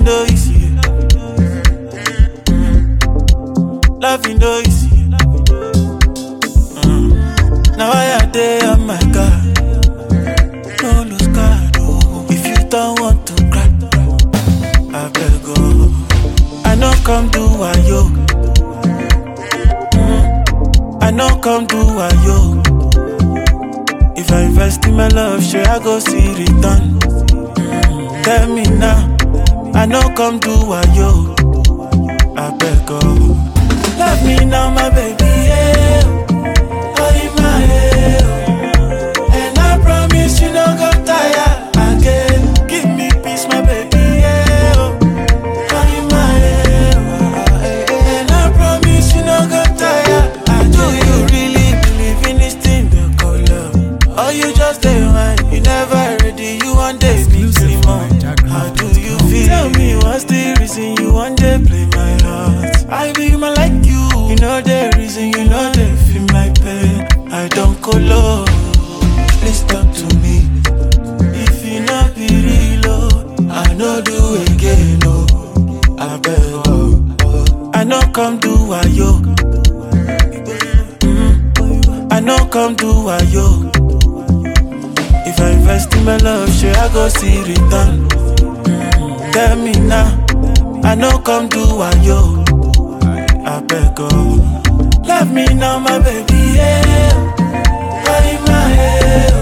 no easy. Loving no easy. Now I day on my God. No lose God. Oh. If you don't want to cry, I beg go. I know come do wayo. I know come do wayo. If I invest in my love, sure I go see return. Tell me now, I know come do wayo. I beg go. Love me now, my baby, yeah. Oh, in my head. And I promise you no go tire again. Give me peace, my baby, yeah. Oh, in my head. And I promise you no go tire. Do you really believe in this thing they call love? Or you just day one, you never ready, you one day big Simon. How do you feel? Tell me what's the reason you one day play my heart? I be man like you know the reason, you know they feel my pain. I don't call love, please talk to me. If you not be real, oh, I know do again, oh, I beg, oh. I know come do wayo. I know come do wayo. If I invest in my love, sure I go see return. Tell me now, I know come do wayo. I beg go. Love me now, my baby, yeah. Oh, in my head.